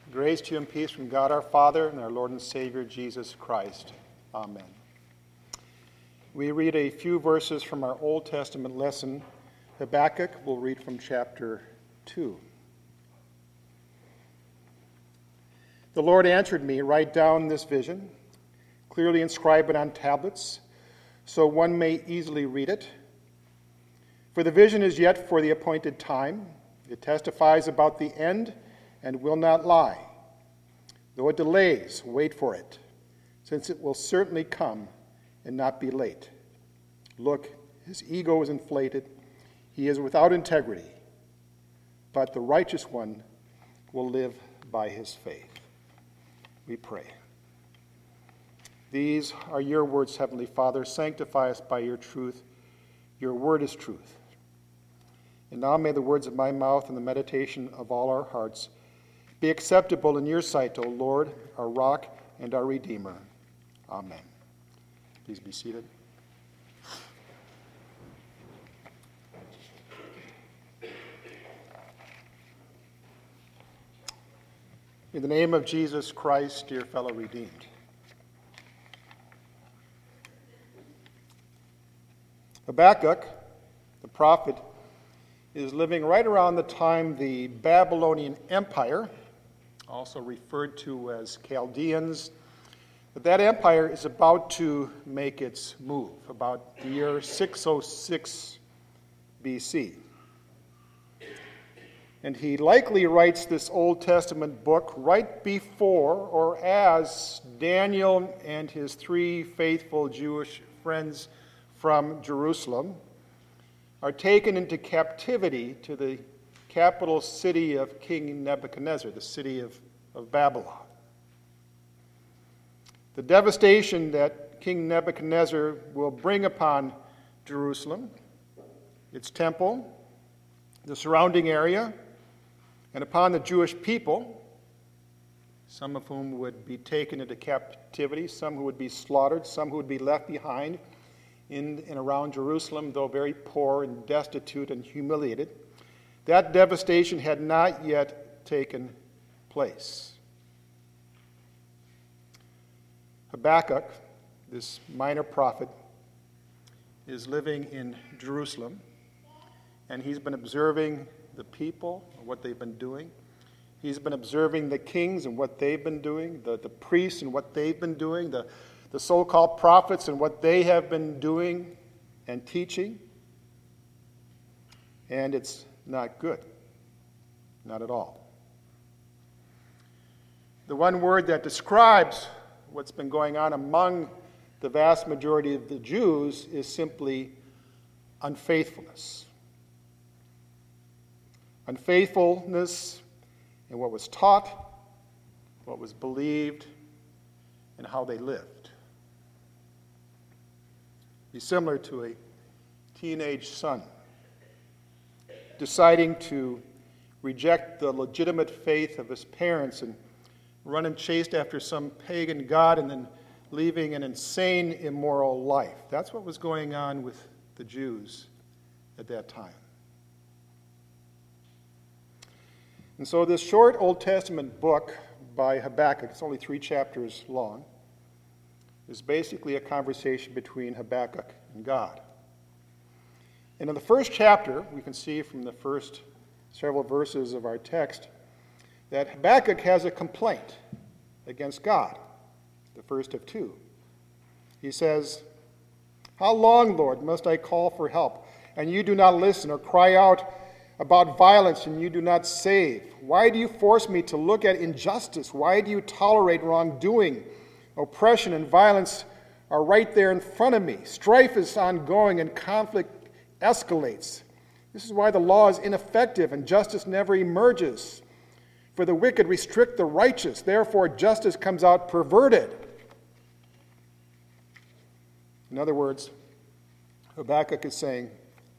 Grace to you and peace from God our Father and our Lord and Savior Jesus Christ. Amen. We read a few verses from our Old Testament lesson. Habakkuk will read from chapter 2. The Lord answered me, "Write down this vision, clearly inscribe it on tablets, so one may easily read it. For the vision is yet for the appointed time. It testifies about the end and will not lie. Though it delays, wait for it, since it will certainly come and not be late. Look, his ego is inflated. He is without integrity, but the righteous one will live by his faith." We pray. These are your words, Heavenly Father. Sanctify us by your truth. Your word is truth. And now may the words of my mouth and the meditation of all our hearts be acceptable in your sight, O Lord, our rock and our Redeemer. Amen. Please be seated. In the name of Jesus Christ, dear fellow redeemed. Habakkuk, the prophet, is living right around the time the Babylonian Empire, also referred to as Chaldeans, that empire is about to make its move, about the year 606 BC. And he likely writes this Old Testament book right before or as Daniel and his three faithful Jewish friends from Jerusalem are taken into captivity to the capital city of King Nebuchadnezzar, the city of Babylon. The devastation that King Nebuchadnezzar will bring upon Jerusalem, its temple, the surrounding area, and upon the Jewish people, some of whom would be taken into captivity, some who would be slaughtered, some who would be left behind in and around Jerusalem, though very poor and destitute and humiliated. That devastation had not yet taken place. Habakkuk, this minor prophet, is living in Jerusalem, and he's been observing the people and what they've been doing. He's been observing the kings and what they've been doing, the priests and what they've been doing, the so-called prophets and what they have been doing and teaching. And it's not good. Not at all. The one word that describes what's been going on among the vast majority of the Jews is simply unfaithfulness. Unfaithfulness in what was taught, what was believed, and how they lived. Be similar to a teenage son deciding to reject the legitimate faith of his parents and run and chase after some pagan god and then leaving an insane, immoral life. That's what was going on with the Jews at that time. And so this short Old Testament book by Habakkuk, it's only 3 chapters long, is basically a conversation between Habakkuk and God. And in the first chapter, we can see from the first several verses of our text that Habakkuk has a complaint against God, the first of 2. He says, "How long, Lord, must I call for help, and you do not listen, or cry out about violence, and you do not save? Why do you force me to look at injustice? Why do you tolerate wrongdoing? Oppression and violence are right there in front of me. Strife is ongoing and conflict escalates. This is why the law is ineffective and justice never emerges. For the wicked restrict the righteous. Therefore, justice comes out perverted." In other words, Habakkuk is saying,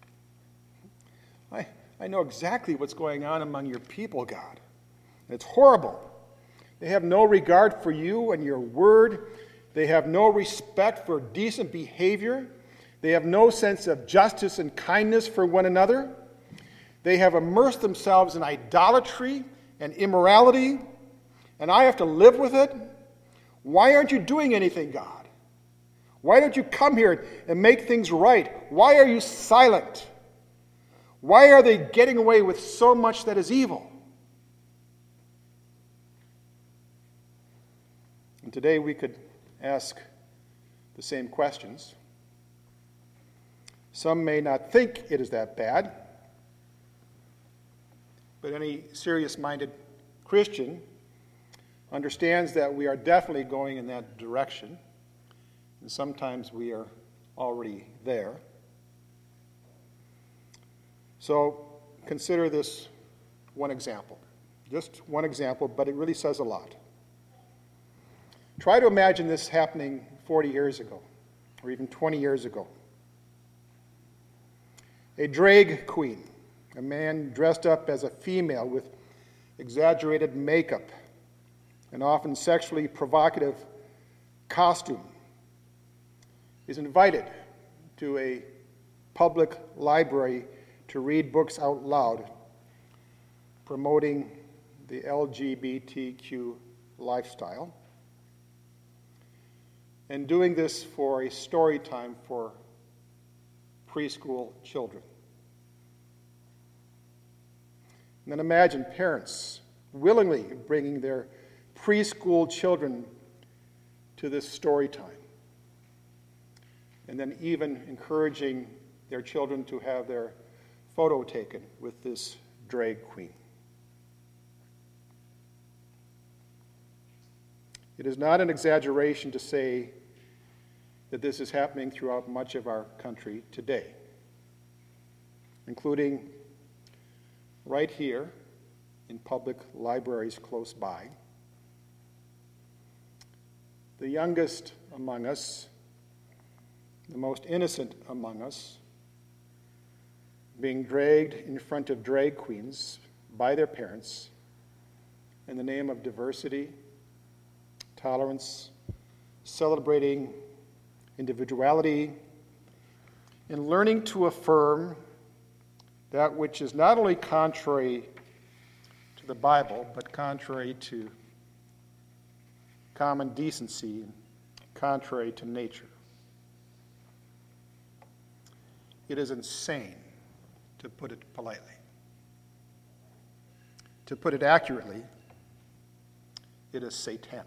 I know exactly what's going on among your people, God. It's horrible. They have no regard for you and your word. They have no respect for decent behavior. They have no sense of justice and kindness for one another. They have immersed themselves in idolatry and immorality. and I have to live with it? Why aren't you doing anything, God? Why don't you come here and make things right? Why are you silent? Why are they getting away with so much that is evil? And today we could ask the same questions. Some may not think it is that bad, but any serious-minded Christian understands that we are definitely going in that direction, and sometimes we are already there. So consider this one example. Just one example, but it really says a lot. Try to imagine this happening 40 years ago, or even 20 years ago. A drag queen, a man dressed up as a female with exaggerated makeup, an often sexually provocative costume, is invited to a public library to read books out loud, promoting the LGBTQ lifestyle, and doing this for a story time for preschool children. And then imagine parents willingly bringing their preschool children to this story time, and then even encouraging their children to have their photo taken with this drag queen. It is not an exaggeration to say that this is happening throughout much of our country today, including right here in public libraries close by. The youngest among us, the most innocent among us, being dragged in front of drag queens by their parents in the name of diversity, tolerance, celebrating individuality, and learning to affirm that which is not only contrary to the Bible, but contrary to common decency and contrary to nature. It is insane, to put it politely. To put it accurately, it is satanic.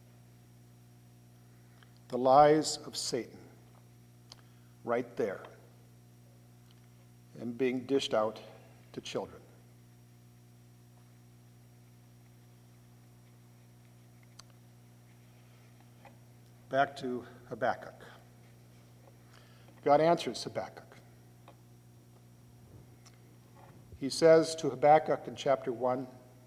The lies of Satan, right there, and being dished out to children. Back to Habakkuk. God answers Habakkuk. He says to Habakkuk in chapter 1,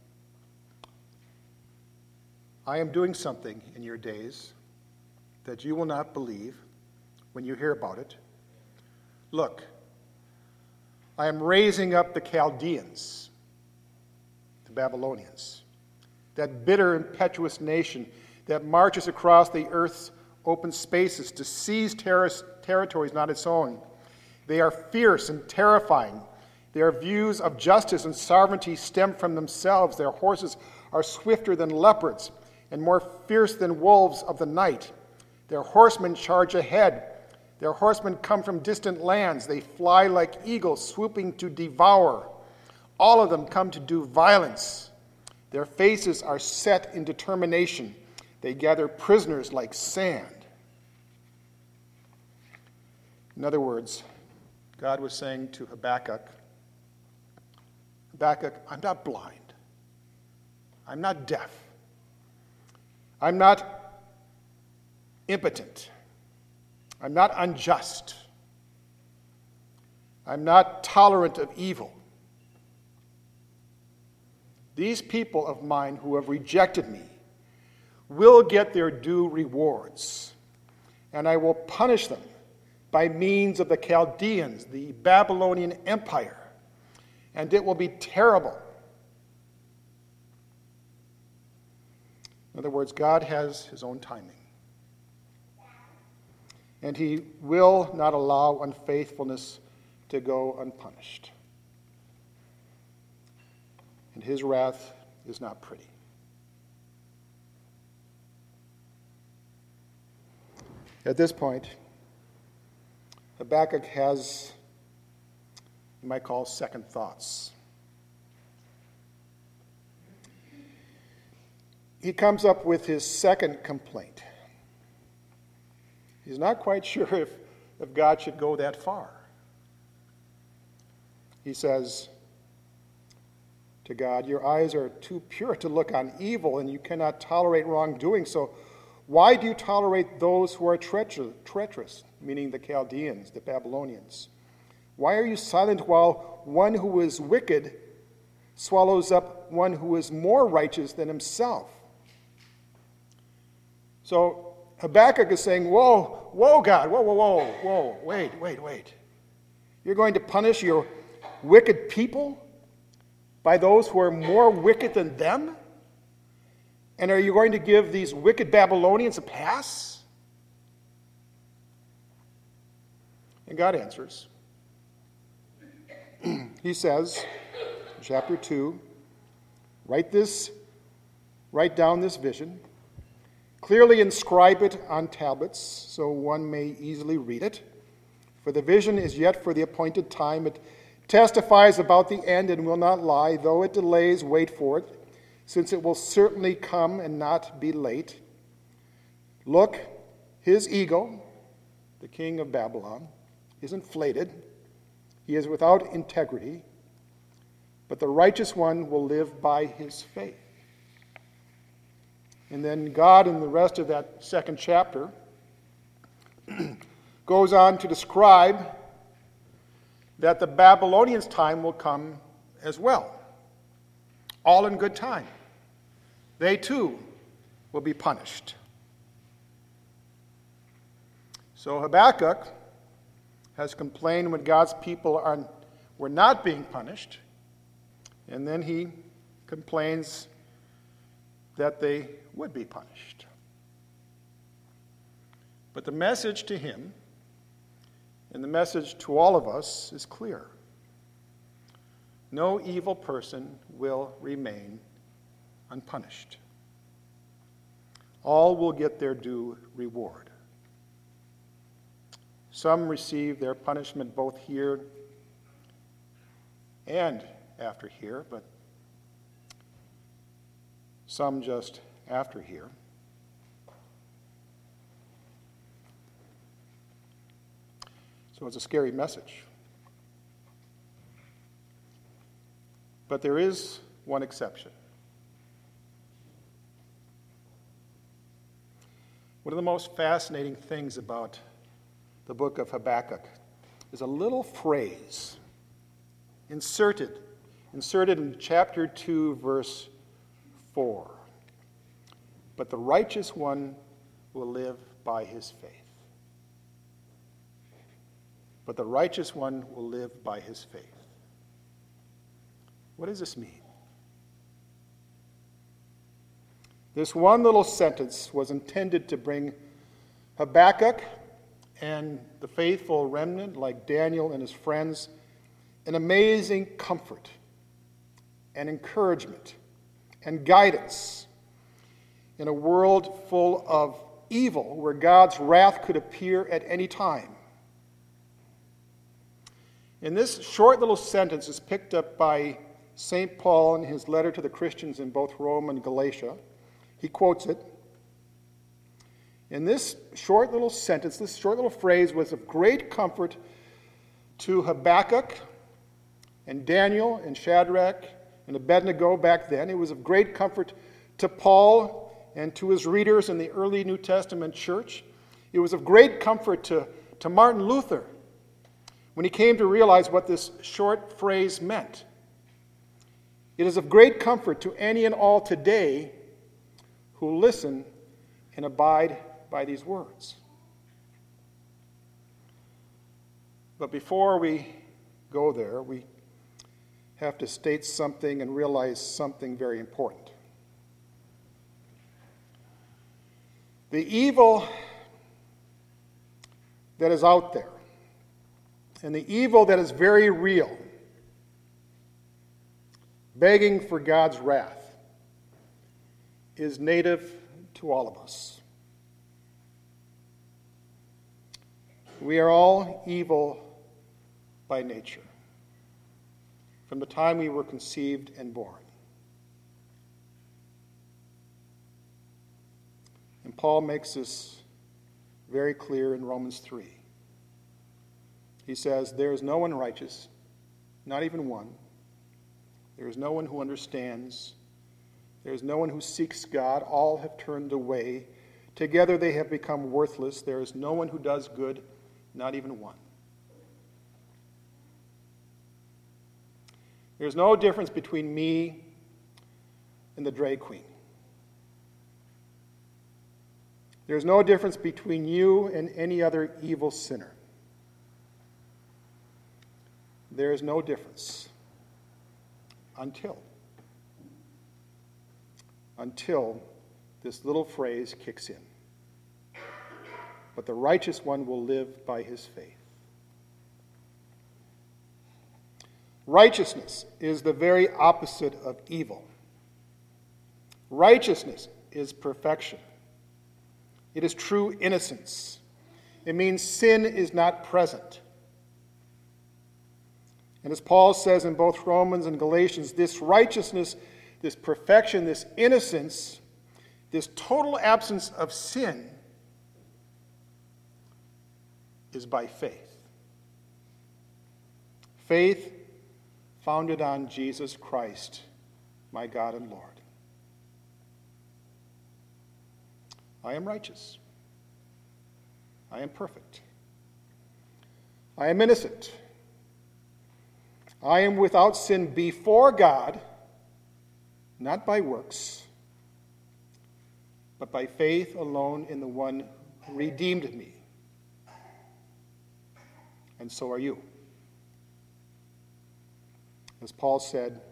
I am doing something in your days that you will not believe when you hear about it. Look, I am raising up the Chaldeans, the Babylonians, that bitter, impetuous nation that marches across the earth's open spaces to seize territories not its own. They are fierce and terrifying. Their views of justice and sovereignty stem from themselves. Their horses are swifter than leopards and more fierce than wolves of the night. Their horsemen charge ahead. Their horsemen come from distant lands. They fly like eagles, swooping to devour. All of them come to do violence. Their faces are set in determination. They gather prisoners like sand. In other words, God was saying to Habakkuk, I'm not blind. I'm not deaf. I'm not impotent. I'm not unjust. I'm not tolerant of evil. These people of mine who have rejected me will get their due rewards, and I will punish them by means of the Chaldeans, the Babylonian Empire, and it will be terrible. In other words, God has his own timing, and he will not allow unfaithfulness to go unpunished. And his wrath is not pretty. At this point, Habakkuk has, you might call, second thoughts. He comes up with his second complaint. He's not quite sure if God should go that far. He says to God, "Your eyes are too pure to look on evil, and you cannot tolerate wrongdoing. So why do you tolerate those who are treacherous, meaning the Chaldeans, the Babylonians? Why are you silent while one who is wicked swallows up one who is more righteous than himself?" So Habakkuk is saying, whoa, God, whoa, wait. You're going to punish your wicked people by those who are more wicked than them? And are you going to give these wicked Babylonians a pass? And God answers. He says, chapter 2, write down this vision, clearly inscribe it on tablets so one may easily read it. For the vision is yet for the appointed time. It testifies about the end and will not lie. Though it delays, wait for it, since it will certainly come and not be late. Look, his ego, the king of Babylon, is inflated. He is without integrity, but the righteous one will live by his faith. And then God, in the rest of that second chapter, goes on to describe that the Babylonians' time will come as well, all in good time. They too will be punished. So Habakkuk has complained when God's people were not being punished, and then he complains that they would be punished. But the message to him and the message to all of us is clear. No evil person will remain unpunished. All will get their due reward. Some receive their punishment both here and after here, but some just after here. So it's a scary message. But there is one exception. One of the most fascinating things about the book of Habakkuk is a little phrase inserted in chapter 2, verse 4. But the righteous one will live by his faith. But the righteous one will live by his faith. What does this mean? This one little sentence was intended to bring Habakkuk and the faithful remnant, like Daniel and his friends, an amazing comfort and encouragement and guidance in a world full of evil where God's wrath could appear at any time. And this short little sentence is picked up by St. Paul in his letter to the Christians in both Rome and Galatia. He quotes it. And this short little sentence, this short little phrase was of great comfort to Habakkuk and Daniel and Shadrach and Abednego back then. It was of great comfort to Paul and to his readers in the early New Testament church. It was of great comfort to Martin Luther when he came to realize what this short phrase meant. It is of great comfort to any and all today who listen and abide by these words. But before we go there, we have to state something and realize something very important. The evil that is out there, and the evil that is very real, begging for God's wrath, is native to all of us. We are all evil by nature, from the time we were conceived and born. And Paul makes this very clear in Romans 3. He says, there is no one righteous, not even one. There is no one who understands. There is no one who seeks God. All have turned away. Together they have become worthless. There is no one who does good, not even one. There's no difference between me and the drag queen. There's no difference between you and any other evil sinner. There is no difference until this little phrase kicks in. But the righteous one will live by his faith. Righteousness is the very opposite of evil. Righteousness is perfection. It is true innocence. It means sin is not present. And as Paul says in both Romans and Galatians, this righteousness, this perfection, this innocence, this total absence of sin is by faith. Faith founded on Jesus Christ, my God and Lord. I am righteous. I am perfect. I am innocent. I am without sin before God, not by works, but by faith alone in the one who redeemed me. And so are you. As Paul said,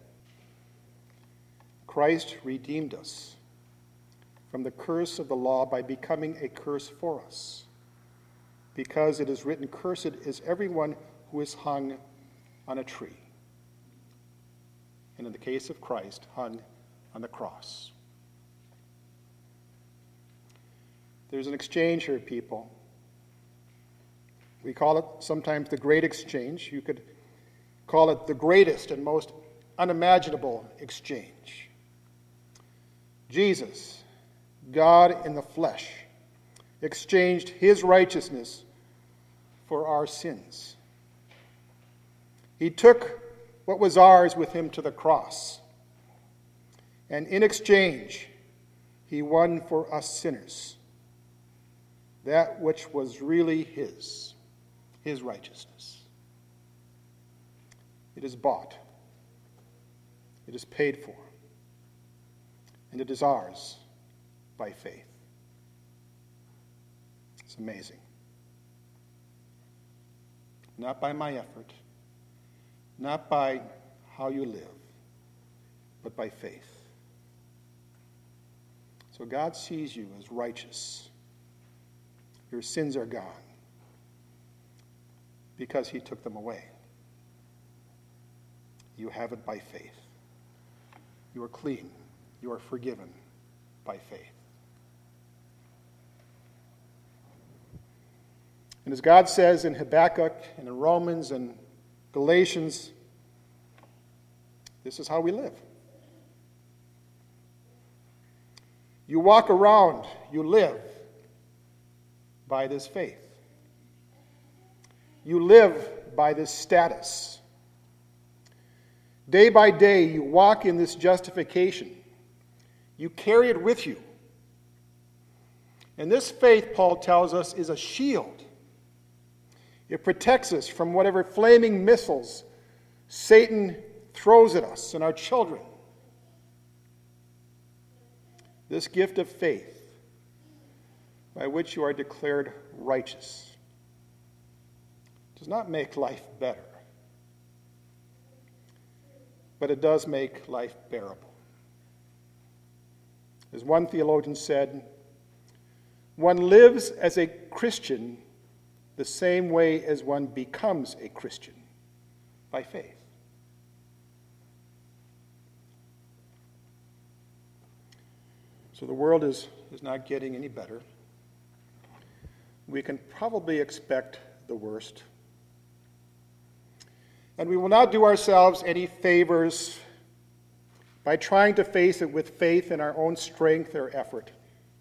Christ redeemed us from the curse of the law by becoming a curse for us, because it is written, "Cursed is everyone who is hung on a tree." And in the case of Christ, hung on the cross. There's an exchange here, people. We call it sometimes the Great Exchange. You could call it the greatest and most unimaginable exchange. Jesus, God in the flesh, exchanged his righteousness for our sins. He took what was ours with him to the cross. And in exchange, he won for us sinners that which was really his righteousness. It is bought. It is paid for. And it is ours by faith. It's amazing. Not by my effort, not by how you live, but by faith. So God sees you as righteous. Your sins are gone because he took them away. You have it by faith. You are clean. You are forgiven by faith. And as God says in Habakkuk and in Romans and Galatians, this is how we live. You walk around, you live by this faith. You live by this status. Day by day, you walk in this justification. You carry it with you. And this faith, Paul tells us, is a shield. It protects us from whatever flaming missiles Satan throws at us and our children. This gift of faith, by which you are declared righteous, does not make life better, but it does make life bearable. As one theologian said, one lives as a Christian the same way as one becomes a Christian, by faith. So the world is not getting any better. We can probably expect the worst. And we will not do ourselves any favors by trying to face it with faith in our own strength or effort.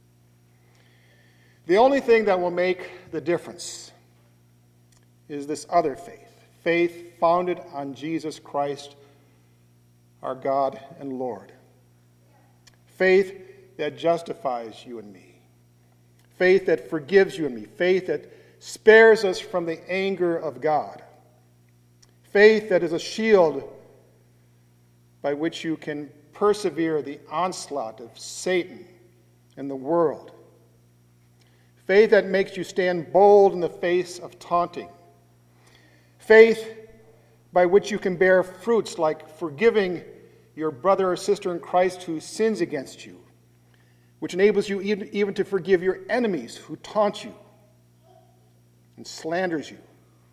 The only thing that will make the difference is this other faith, faith founded on Jesus Christ, our God and Lord. Faith that justifies you and me. Faith that forgives you and me. Faith that spares us from the anger of God. Faith that is a shield by which you can persevere the onslaught of Satan and the world. Faith that makes you stand bold in the face of taunting. Faith by which you can bear fruits like forgiving your brother or sister in Christ who sins against you, which enables you even to forgive your enemies who taunt you and slanders you.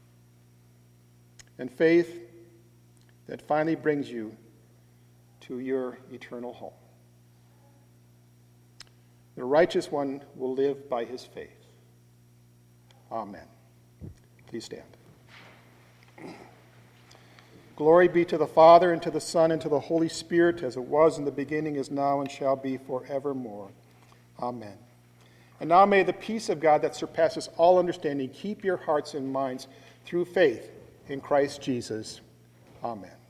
And faith that finally brings you to your eternal home. The righteous one will live by his faith. Amen. Please stand. Glory be to the Father, and to the Son, and to the Holy Spirit, as it was in the beginning, is now, and shall be forevermore. Amen. And now may the peace of God that surpasses all understanding keep your hearts and minds through faith in Christ Jesus. Amen.